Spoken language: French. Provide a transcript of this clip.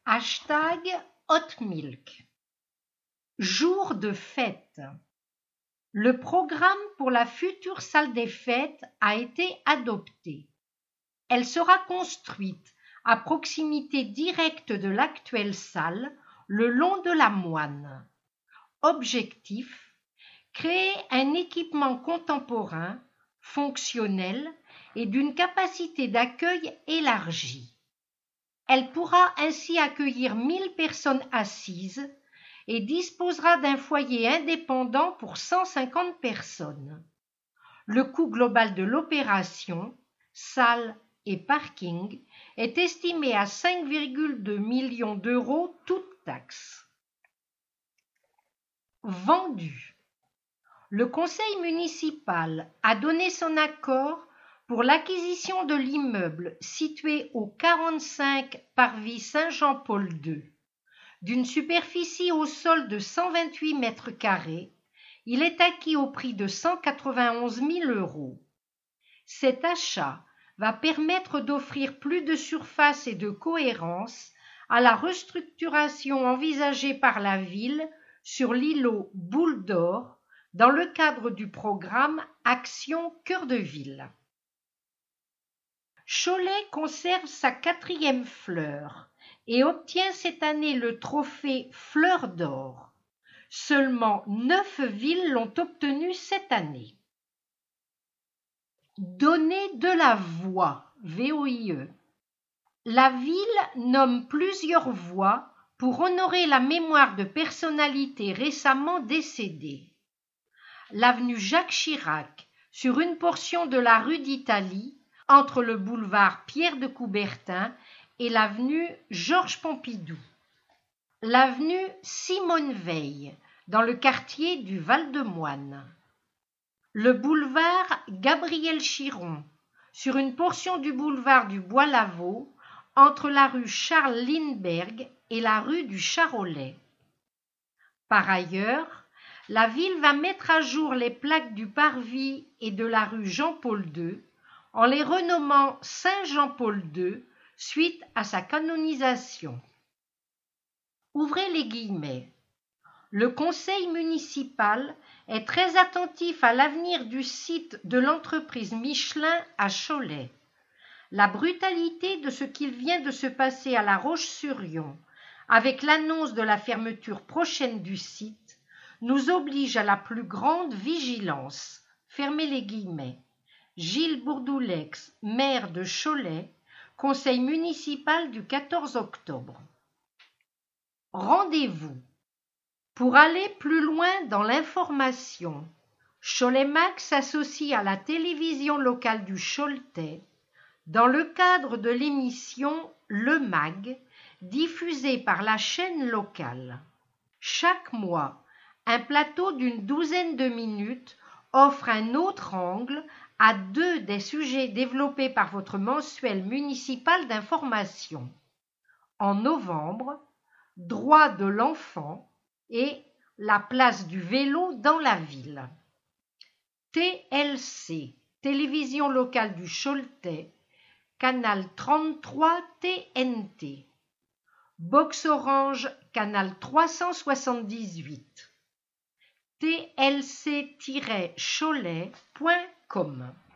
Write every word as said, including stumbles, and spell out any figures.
Hashtag Hot Milk. Jour de fête. Le programme pour la future salle des fêtes a été adopté. Elle sera construite à proximité directe de l'actuelle salle, le long de la Moine. Objectif: créer un équipement contemporain, fonctionnel et d'une capacité d'accueil élargie. Elle pourra ainsi accueillir mille personnes assises et disposera d'un foyer indépendant pour cent cinquante personnes. Le coût global de l'opération, salle et parking, est estimé à cinq virgule deux millions d'euros toutes taxes. Vendu. Le conseil municipal a donné son accord pour l'acquisition de l'immeuble situé au quarante-cinq parvis Saint-Jean-Paul deux. D'une superficie au sol de cent vingt-huit mètres carrés, il est acquis au prix de cent quatre-vingt-onze mille euros. Cet achat va permettre d'offrir plus de surface et de cohérence à la restructuration envisagée par la ville sur l'îlot Boule d'Or dans le cadre du programme Action Cœur de Ville. Cholet conserve sa quatrième fleur et obtient cette année le trophée Fleur d'Or. Seulement neuf villes l'ont obtenu cette année. Donner de la voix, V O I E. La ville nomme plusieurs voix pour honorer la mémoire de personnalités récemment décédées. L'avenue Jacques Chirac, sur une portion de la rue d'Italie, entre le boulevard Pierre de Coubertin et l'avenue Georges Pompidou. L'avenue Simone Veil, dans le quartier du Val-de-Moine. Le boulevard Gabriel Chiron, sur une portion du boulevard du Bois-Lavaux, entre la rue Charles Lindbergh et la rue du Charolais. Par ailleurs, la ville va mettre à jour les plaques du parvis et de la rue Jean-Paul deux, en les renommant Saint-Jean-Paul deux suite à sa canonisation. Ouvrez les guillemets. Le conseil municipal est très attentif à l'avenir du site de l'entreprise Michelin à Cholet. La brutalité de ce qu'il vient de se passer à La Roche-sur-Yon, avec l'annonce de la fermeture prochaine du site, nous oblige à la plus grande vigilance. Fermez les guillemets. Gilles Bourdoulex, maire de Cholet, conseil municipal du quatorze octobre. Rendez-vous. Pour aller plus loin dans l'information, Cholet-Mac s'associe à la télévision locale du Choletais dans le cadre de l'émission Le Mag, diffusée par la chaîne locale. Chaque mois, un plateau d'une douzaine de minutes offre un autre angle à deux des sujets développés par votre mensuel municipal d'information. En novembre, droit de l'enfant et la place du vélo dans la ville. T L C, télévision locale du Choletais, canal trente-trois T N T. Box Orange, canal trois cent soixante-dix-huit. T L C Cholet point com